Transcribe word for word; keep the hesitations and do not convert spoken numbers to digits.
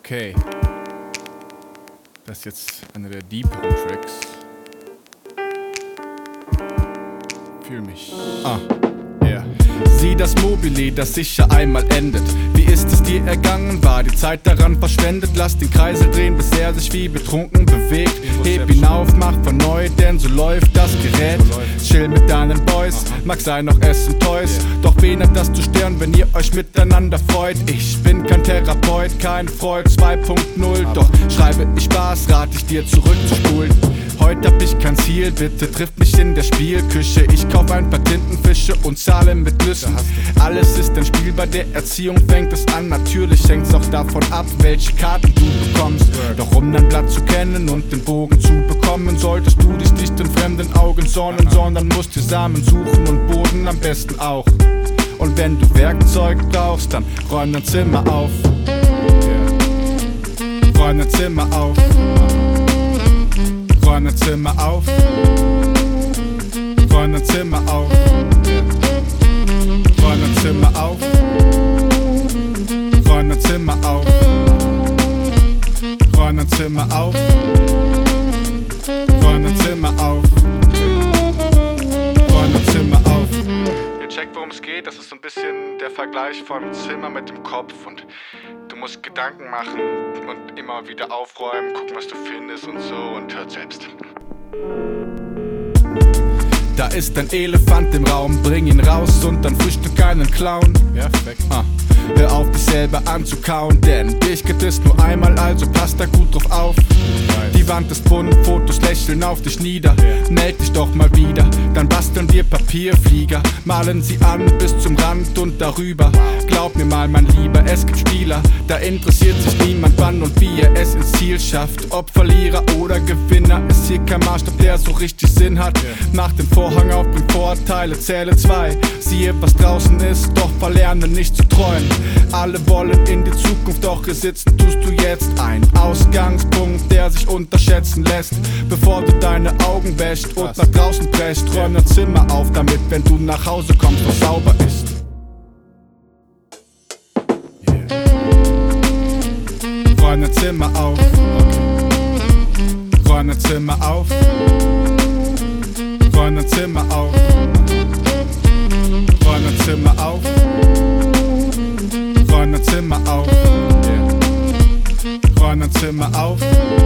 Okay. Das ist jetzt einer der deeperen Tracks. Fühl mich. Ah, ja. Yeah. Sieh das Mobile, das sicher einmal endet. Wie ist es dir ergangen? War die Zeit daran verschwendet? Lass den Kreisel drehen, bis er sich wie betrunken bewegt. Heb ihn auf, mach von neu, denn so läuft das Gerät. Chill mit deinen Boys, mag sein noch Essen Toys. Doch wen hat das zu stören, wenn ihr euch miteinander freut? Ich bin kein Therapeut, kein Freud zwei Punkt null. Doch schreibe ich Spaß, rat ich dir zurückzuspulen. Heute hab ich kein Ziel, bitte trifft mich in der Spielküche. Ich kauf ein paar Tintenfische und zahle mit Nüssen. Alles ist ein Spiel, bei der Erziehung fängt es an. Natürlich hängt's auch davon ab, welche Karten du bekommst. Doch um dein Blatt zu kennen und den Bogen zu bekommen, solltest du dich nicht in fremden Augen sonnen, sondern musst dir Samen suchen und Boden am besten auch. Und wenn du Werkzeug brauchst, dann räum dein Zimmer auf. Räum dein Zimmer auf. Räum dein Zimmer auf. Räum dein Zimmer auf. Räum dein Zimmer auf. Räum dein Zimmer auf. Räum dein Zimmer auf. Räum dein Zimmer auf. Räum dein Zimmer auf. Ihr checkt, worum es geht. Das ist so ein bisschen der Vergleich vom Zimmer mit dem Kopf. Und du musst Gedanken machen und immer wieder aufräumen, gucken, was du findest und so, und hört selbst. Da ist ein Elefant im Raum, bring ihn raus und dann Frühstück einen Clown. Perfekt. Ah. Hör auf, dich selber anzukauen, denn dich gibt es nur einmal, also pass da gut drauf auf. Die Wand ist bunt, Fotos lächeln auf dich nieder. Meld dich doch mal wieder, dann basteln wir Papierflieger. Malen sie an bis zum Rand und darüber. Glaub mir mal, mein Lieber, es gibt Spieler, da interessiert sich niemand, wann und wie er es ins Ziel schafft. Ob Verlierer oder Gewinner, ist hier kein Maßstab, der so richtig Sinn hat. Mach den Vorhang auf, bring Vorteile, zähle zwei. Siehe, was draußen ist, doch verlerne nicht zu träumen. Alle wollen in die Zukunft, doch hier sitzen tust du jetzt. Ein Ausgangspunkt, der sich unterschätzen lässt. Bevor du deine Augen wäscht und nach draußen presst, räum dein Zimmer auf, damit, wenn du nach Hause kommst, was sauber ist. Räum dein Zimmer auf. Räum dein Zimmer auf. Räum dein Zimmer auf. Räum dein Zimmer auf. Räum dein Zimmer auf. Räum dein Zimmer auf.